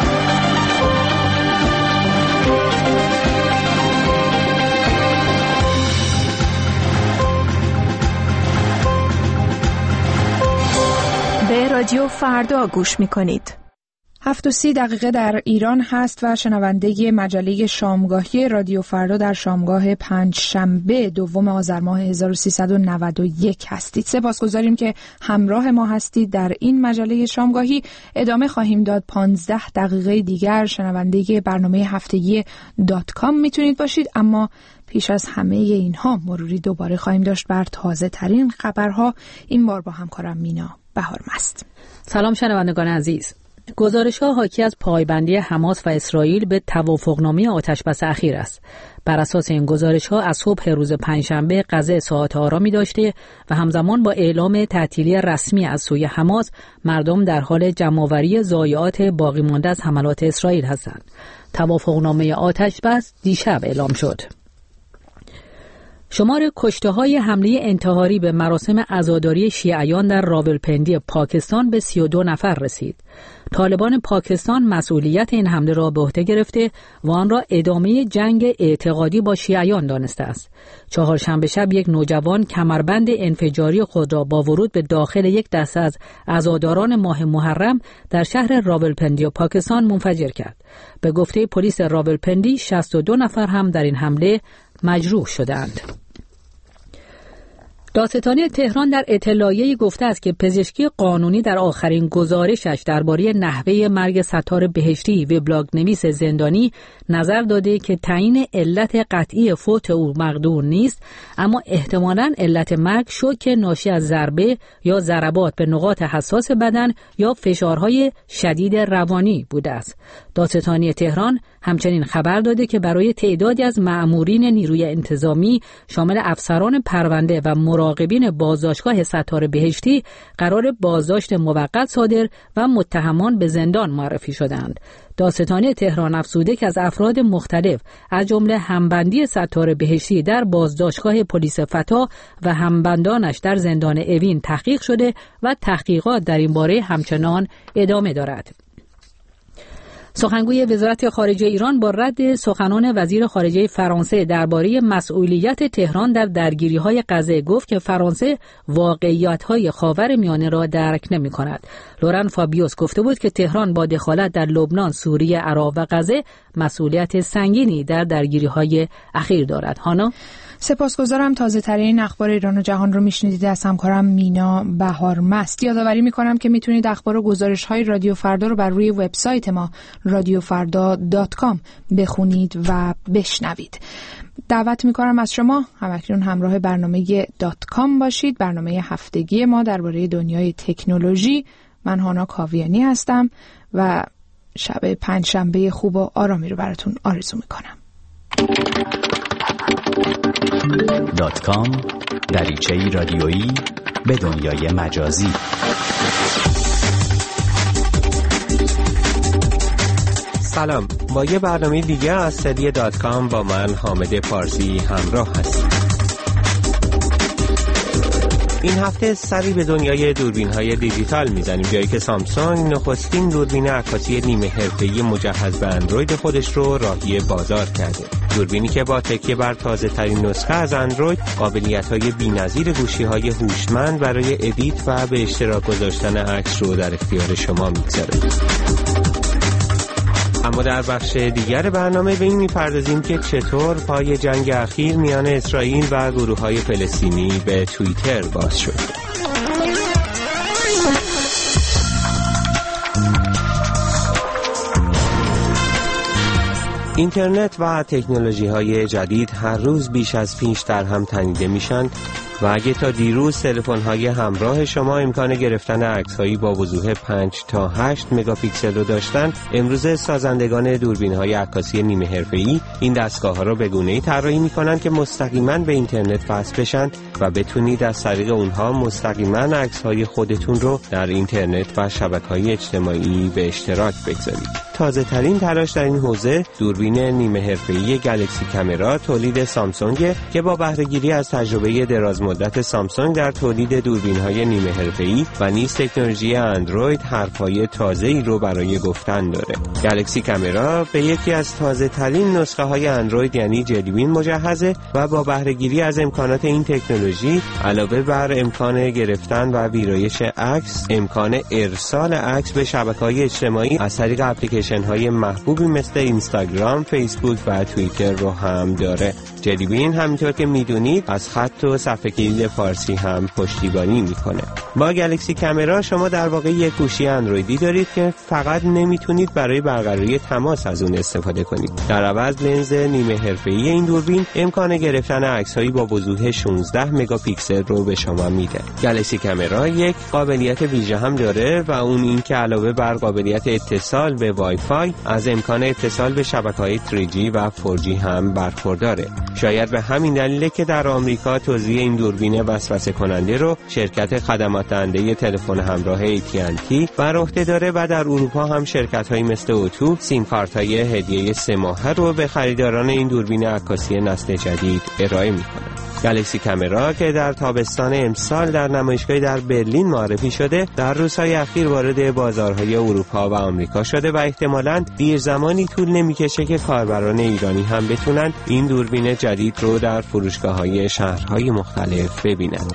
به رادیو فردا گوش میکنید. هفت و سی دقیقه در ایران هست و شنونده مجله شامگاهی رادیو فردا در شامگاه پنج شنبه دوم آذر ماه هزار و سیصد و نود و یک هستید. سپاسگزاریم که همراه ما هستید. در این مجله شامگاهی ادامه خواهیم داد. پانزده دقیقه دیگر شنونده برنامه هفتگی دات کام میتونید باشید، اما پیش از همه اینها مروری دوباره خواهیم داشت بر تازه ترین خبرها، این بار با همکارم مینا بهارمست. سلام شنوندگان عزیز. گزارش‌ها حاکی از پایبندی حماس و اسرائیل به توافقنامه آتشبس اخیر است. بر اساس این گزارش‌ها از صبح روز پنجشنبه غزه ساعات آرامی داشته و همزمان با اعلام تعطیلی رسمی از سوی حماس مردم در حال جمع‌آوری ضایعات باقی مانده از حملات اسرائیل هستند. توافقنامه آتشبس دیشب اعلام شد. شمار کشته‌های حمله انتحاری به مراسم عزاداری شیعیان در راولپندی پاکستان به سی و دو نفر رسید. طالبان پاکستان مسئولیت این حمله را به عهده گرفته و آن را ادامه جنگ اعتقادی با شیعیان دانسته است. چهارشنبه شب یک نوجوان کمربند انفجاری خود را با ورود به داخل یک دسته از عزاداران ماه محرم در شهر راولپندی پاکستان منفجر کرد. به گفته پلیس راولپندی شصت و دو نفر هم در این حمله مجروح شدند. دادستانی تهران در اطلاعیه‌ای گفته است که پزشکی قانونی در آخرین گزارشش درباره نحوه مرگ ستار بهشتی وبلاگ نویس زندانی نظر داده که تعیین علت قطعی فوت او مقدور نیست، اما احتمالاً علت مرگ شوک ناشی از ضربه یا ضربات به نقاط حساس بدن یا فشارهای شدید روانی بوده است. دادستانی تهران همچنین خبر داده که برای تعدادی از مأمورین نیروی انتظامی شامل افسران پرونده و مراقبین بازداشتگاه ستار بهشتی قرار بازداشت موقت صادر و متهمان به زندان معرفی شدند. دادستانی تهران افزوده که از افراد مختلف از جمله همبندی ستار بهشتی در بازداشتگاه پلیس فتا و همبندانش در زندان اوین تحقیق شده و تحقیقات در این باره همچنان ادامه دارد. سخنگوی وزارت خارجه ایران با رد سخنان وزیر خارجه فرانسه درباره مسئولیت تهران در درگیری‌های غزه گفت که فرانسه واقعیت‌های خاورمیانه را درک نمی‌کند. لوران فابیوس گفته بود که تهران با دخالت در لبنان، سوریه، عراق و غزه مسئولیت سنگینی در درگیری‌های اخیر دارد. هانا، سپاسگزارم. تازه ترین اخبار ایران و جهان رو میشنیدید از همکارم مینا بهارمست. یادآوری میکنم که میتونید اخبار و گزارش های رادیو فردا رو بر روی وبسایت ما رادیو فردا دات کام بخونید و بشنوید. دعوت میکنم از شما همکنون همراه برنامه دات کام باشید، برنامه هفتگی ما درباره دنیای تکنولوژی. من هانا کاویانی هستم و شب پنجشنبه خوب و آرامی رو براتون آرزو میکنم. دات کام، دریچه‌ای رادیویی به دنیای مجازی. سلام، با یه برنامه دیگه از سری دات کام با من حامد پارسی همراه هستم. این هفته سری به دنیای دوربین‌های دیجیتال میزنیم، جایی که سامسونگ نخستین دوربین عکاسی نیمه حرفه‌ای مجهز به اندروید خودش رو راهی بازار کرده. دوربینی که با تکیه بر تازه‌ترین نسخه از اندروید قابلیت‌های بی‌نظیر گوشی‌های هوشمند برای ادیت و به اشتراک گذاشتن عکس رو در اختیار شما میگذاره. اما در بخش دیگر برنامه به این می‌پردازیم که چطور پای جنگ اخیر میان اسرائیل و گروه‌های فلسطینی به توییتر باز شد. اینترنت و تکنولوژی‌های جدید هر روز بیش از پیش در هم تنیده میشن و اگه تا دیروز تلفن‌های همراه شما امکان گرفتن عکس‌هایی با وضوح پنج تا هشت مگاپیکسل رو داشتن، امروز سازندگان دوربین‌های عکاسی نیمه حرفه‌ای این دستگاه‌ها رو به گونه‌ای طراحی می‌کنن که مستقیماً به اینترنت وصل بشن و بتونید از طریق اونها مستقیماً عکس‌های خودتون رو در اینترنت و شبکه‌های اجتماعی به اشتراک بگذارید. تازه‌ترین تلاش در این حوزه دوربین نیمه حرفه‌ای گلکسی کامرا تولید سامسونگ که با بهره‌گیری از تجربه دراز مدت سامسونگ در تولید دوربین‌های نیمه حرفه‌ای و نیز تکنولوژی اندروید حرف‌های تازه‌ای رو برای گفتن داره. گلکسی کامرا به یکی از تازه‌ترین نسخه‌های اندروید یعنی جلی بین مجهزه و با بهره‌گیری از امکانات این تکنولوژی علاوه بر امکان گرفتن و ویرایش عکس، امکان ارسال عکس به شبکه‌های اجتماعی از طریق اپلیکیشن‌های محبوبی مثل اینستاگرام، فیسبوک و توییتر رو هم داره. جلی بین همینطور که میدونید از خط و صفحه کلید فارسی هم پشتیبانی میکنه. با گلکسی کامرا شما در واقع یک گوشی اندرویدی دارید که فقط نمیتونید برای برقراری تماس از اون استفاده کنید. در عوض لنز نیمه حرفه‌ای این دوربین امکان گرفتن عکس‌هایی با وضوح شانزده مگاپیکسل رو به شما میده. گلکسی کامرا یک قابلیت ویژه هم داره و اون این که علاوه بر قابلیت اتصال به وای فای از امکان اتصال به شبکه‌های تری جی و فور جی هم برخورداره. شاید به همین دلیله که در آمریکا توزیع این دوربین وسوسه کننده رو شرکت خدمات دهنده تلفن همراه ای تی ان تی بر عهده داره و در اروپا هم شرکت‌های مثل اوتو سیم کارت‌های هدیه سه ماهه رو به خریداران این دوربین عکاسی نسل جدید ارائه می‌کنه. گلکسی کامرا که در تابستان امسال در نمایشگاهی در برلین معرفی شده، در روزهای اخیر وارد بازارهای اروپا و آمریکا شده و احتمالاً دیر زمانی طول نمی‌کشه که کاربران ایرانی هم بتونن این دوربین جدید رو در فروشگاه‌های شهرهای مختلف ببینن.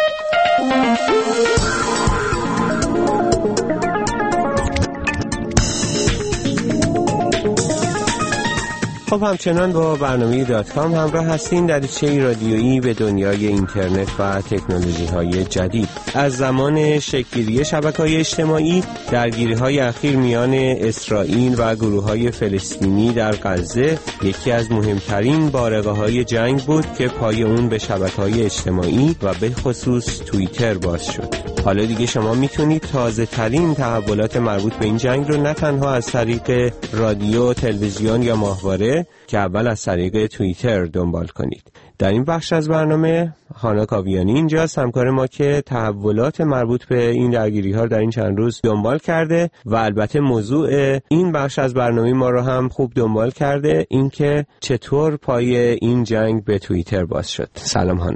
خب همچنان با برنامه دات کام همراه هستین، دریچه‌ای رادیویی به دنیای اینترنت و تکنولوژی‌های جدید. از زمان شکل‌گیری شبکه‌های اجتماعی، درگیری‌های اخیر میان اسرائیل و گروه‌های فلسطینی در غزه یکی از مهمترین بارقه‌های جنگ بود که پای اون به شبکه‌های اجتماعی و به خصوص توییتر باز شد. حالا دیگه شما میتونید تازه ترین تحولات مربوط به این جنگ رو نه تنها از طریق رادیو، تلویزیون یا ماهواره که اول از طریق توییتر دنبال کنید. در این بخش از برنامه هانا کاویانی اینجاست، همکار ما که تحولات مربوط به این درگیری ها در این چند روز دنبال کرده و البته موضوع این بخش از برنامه ما رو هم خوب دنبال کرده، اینکه چطور پای این جنگ به توییتر باز شد. سلام هانا.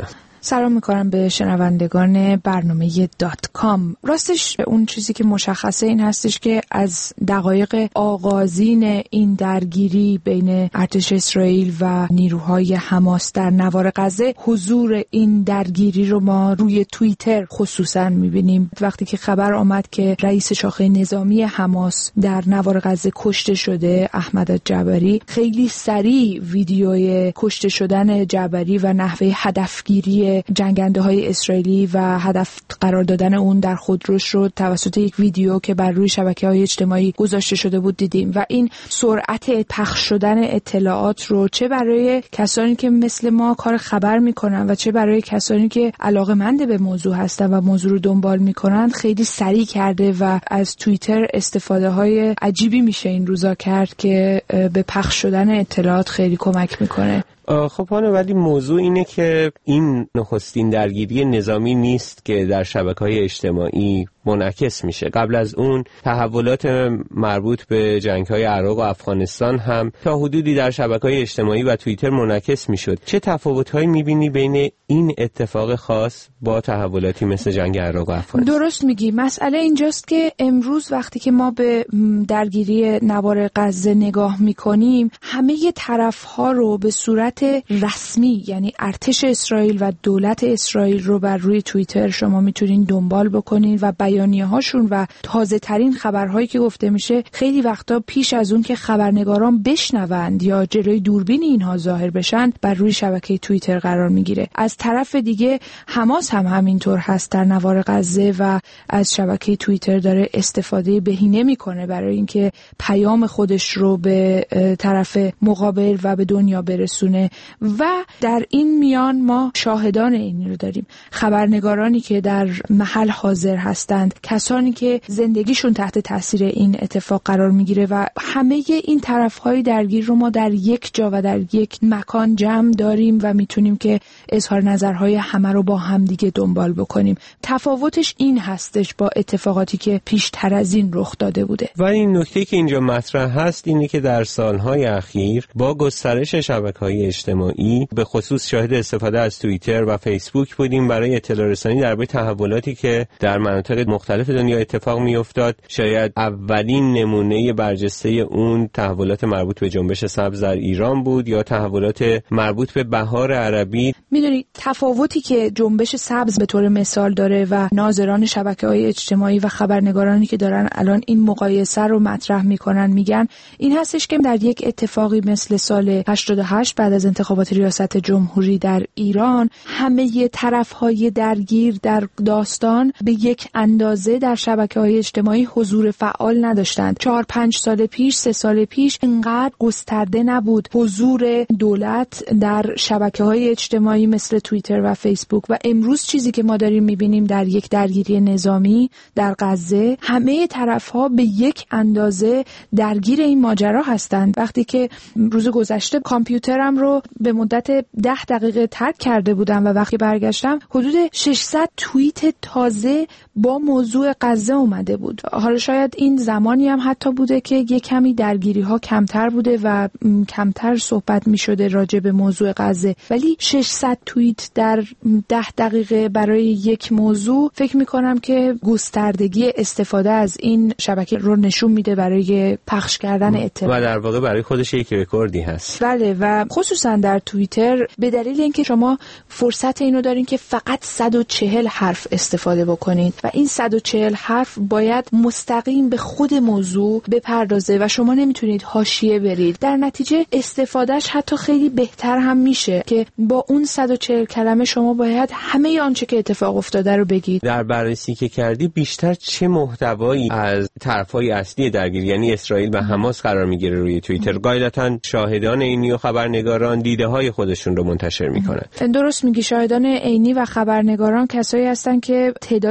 سلام میکنم به شنوندگان برنامه دات کام. راستش اون چیزی که مشخصه این هستش که از دقایق آغازین این درگیری بین ارتش اسرائیل و نیروهای حماس در نوار غزه، حضور این درگیری رو ما روی توییتر خصوصا میبینیم. وقتی که خبر آمد که رئیس شاخه نظامی حماس در نوار غزه کشته شده، احمد جعبری، خیلی سریع ویدیوی کشته شدن جعبری و نحوه هدفگیری جنگنده های اسرائیلی و هدف قرار دادن اون در خودروش رو توسط یک ویدیو که بر روی شبکه‌های اجتماعی گذاشته شده بود دیدیم و این سرعت پخش شدن اطلاعات رو چه برای کسانی که مثل ما کار خبر میکنن و چه برای کسانی که علاقه‌مند به موضوع هستن و موضوع رو دنبال میکنن خیلی سریع کرده و از توییتر استفاده های عجیبی میشه این روزا کرد که به پخش شدن اطلاعات خیلی کمک میکنه. خب هانو، ولی موضوع اینه که این نخستین درگیری نظامی نیست که در شبکه‌های اجتماعی منعکس میشه. قبل از اون تحولات مربوط به جنگ‌های عراق و افغانستان هم تا حدودی در شبکه‌های اجتماعی و توییتر منعکس میشد. چه تفاوت‌هایی می‌بینی بین این اتفاق خاص با تحولاتی مثل جنگ عراق و افغانستان؟ درست میگی. مسئله اینجاست که امروز وقتی که ما به درگیری نوار غزه نگاه می‌کنیم، همه طرف‌ها رو به صورت رسمی، یعنی ارتش اسرائیل و دولت اسرائیل رو بر روی توییتر شما میتونین دنبال بکنین و بیانیه هاشون و تازه ترین خبرهایی که گفته میشه خیلی وقتا پیش از اون که خبرنگاران بشنوند یا جلوی دوربین اینها ظاهر بشن بر روی شبکه توییتر قرار میگیره. از طرف دیگه حماس هم همینطور هست در نوار غزه و از شبکه توییتر داره استفاده بهینه میکنه برای اینکه پیام خودش رو به طرف مقابل و به دنیا برسونه و در این میان ما شاهدان این رو داریم، خبرنگارانی که در محل حاضر هستند، کسانی که زندگیشون تحت تاثیر این اتفاق قرار میگیره و همه این طرفهای درگیر رو ما در یک جا و در یک مکان جمع داریم و میتونیم که اظهار نظرهای همه رو با هم دیگه دنبال بکنیم. تفاوتش این هستش با اتفاقاتی که پیشتر از این رخ داده بوده. و این نکته که اینجا مطرح هست اینه که در سالهای اخیر با گسترش شبکه‌های اجتماعی به خصوص شاهد استفاده از توییتر و فیسبوک بودیم برای اطلاع رسانی درباره تحولاتی که در مناطق مختلف دنیا اتفاق میافتاد. شاید اولین نمونه برجسته اون تحولات مربوط به جنبش سبز در ایران بود یا تحولات مربوط به بهار عربی. میدونی تفاوتی که جنبش سبز به طور مثال داره و ناظران شبکه‌های اجتماعی و خبرنگارانی که دارن الان این مقایسه رو مطرح میکنن میگن این هستش که در یک اتفاقی مثل سال هشتاد و هشت بعد از انتخابات ریاست جمهوری در ایران، همه طرف‌های درگیر در داستان به یک اندازه در شبکه‌های اجتماعی حضور فعال نداشتند. چهار پنج سال پیش، سه سال پیش اینقدر گسترده نبود حضور دولت در شبکه‌های اجتماعی مثل توییتر و فیسبوک و امروز چیزی که ما داریم می‌بینیم در یک درگیری نظامی در غزه، همه طرف‌ها به یک اندازه درگیر این ماجرا هستند. وقتی که روز گذشته کامپیوترم رو به مدت ده دقیقه ترک کرده بودم و وقتی برگشتم حدود ششصد توییت تازه با موضوع غزه اومده بود. حالا شاید این زمانی هم حتی بوده که یک کمی درگیری ها کمتر بوده و کمتر صحبت می شده راجع به موضوع غزه، ولی ششصد توییت در ده دقیقه برای یک موضوع فکر می کنم که گستردگی استفاده از این شبکه رو نشون میده برای پخش کردن اطلاعات و در واقع برای خودش یک رکوردی هست. بله، و خصوصا در توییتر به دلیل اینکه شما فرصت اینو دارین که فقط صد و چهل حرف استفاده بکنید و این صد و چهل حرف باید مستقیم به خود موضوع بپردازه و شما نمیتونید حاشیه برید. در نتیجه استفادهش حتی خیلی بهتر هم میشه که با اون صد و چهل کلمه شما باید همه آنچه که اتفاق افتاده رو بگید. در بررسی که کردی بیشتر چه محتوایی از طرفای اصلی درگیری یعنی اسرائیل و حماس قرار میگیره روی توییتر؟ قاعدتاً شاهدان عینی و خبرنگاران دیده های خودشون رو منتشر میکنن. درست میگی، شاهدان عینی و خبرنگاران کسایی هستن که تعداد بسیار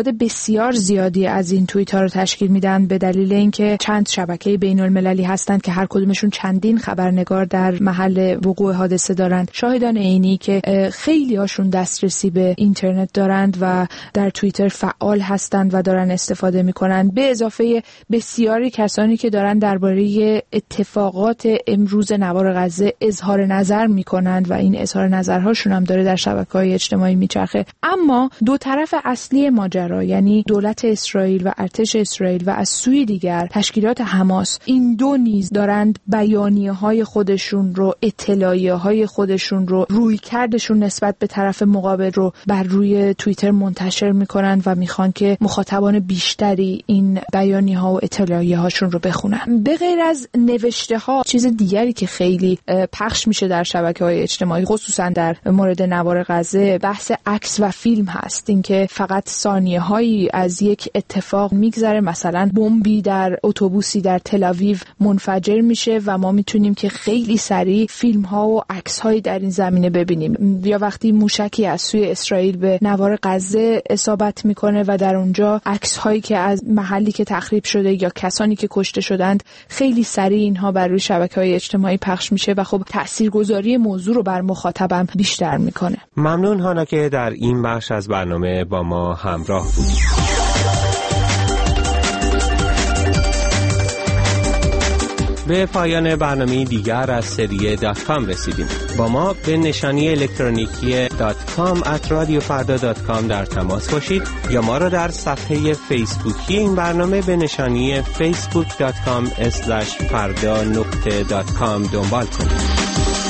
بسیار زیادی از این توییت ها رو تشکیل میدن به دلیل اینکه چند شبکه بین المللی هستند که هر کدومشون چندین خبرنگار در محل وقوع حادثه دارند. شاهدان عینی که خیلی هاشون دسترسی به اینترنت دارند و در توییتر فعال هستند و دارن استفاده میکنن، به اضافه بسیاری کسانی که دارن درباره اتفاقات امروز نوار غزه اظهار نظر میکنند و این اظهار نظرهاشون هم داره در شبکه‌های اجتماعی میچرخه. اما دو طرف اصلی ماجرا، یعنی دولت اسرائیل و ارتش اسرائیل و از سوی دیگر تشکیلات حماس، این دو نیز دارند بیانیه‌های خودشون رو، اطلاعیه‌های خودشون رو، رویکردشون نسبت به طرف مقابل رو بر روی توییتر منتشر میکنن و میخوان که مخاطبان بیشتری این بیانیه‌ها و اطلاعیه‌هاشون رو بخونن. به غیر از نوشته ها، چیز دیگری که خیلی پخش میشه در شبکه‌های اجتماعی خصوصا در مورد نوار غزه، بحث عکس و فیلم هست. اینکه فقط ثانیه‌هایی از یک اتفاق میگذره، مثلا بمبی در اتوبوسی در تل‌آویو منفجر میشه و ما میتونیم که خیلی سریع فیلم‌ها و عکس‌هایی در این زمینه ببینیم، یا وقتی موشکی از سوی اسرائیل به نوار غزه اصابت میکنه و در اونجا عکس‌هایی که از محلی که تخریب شده یا کسانی که کشته شدند خیلی سریع اینها بر روی شبکه‌های اجتماعی پخش میشه و خب تاثیرگذاری موضوع رو بر مخاطبم بیشتر میکنه. ممنون هانا که در این بخش از برنامه با ما همراه بودید. به پایان برنامه دیگر از سری دات کام رسیدیم. با ما به نشانی الکترونیکی دات کام ات رادیو فردا دات کام در تماس باشید یا ما را در صفحه فیسبوکی این برنامه به نشانی فیسبوک دات کام اسلش فردا نقطه دات کام دنبال کنید.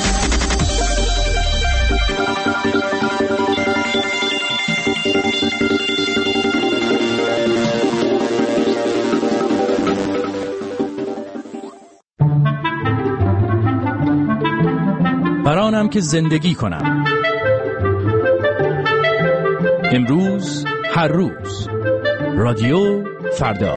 برانم که زندگی کنم. امروز هر روز رادیو فردا.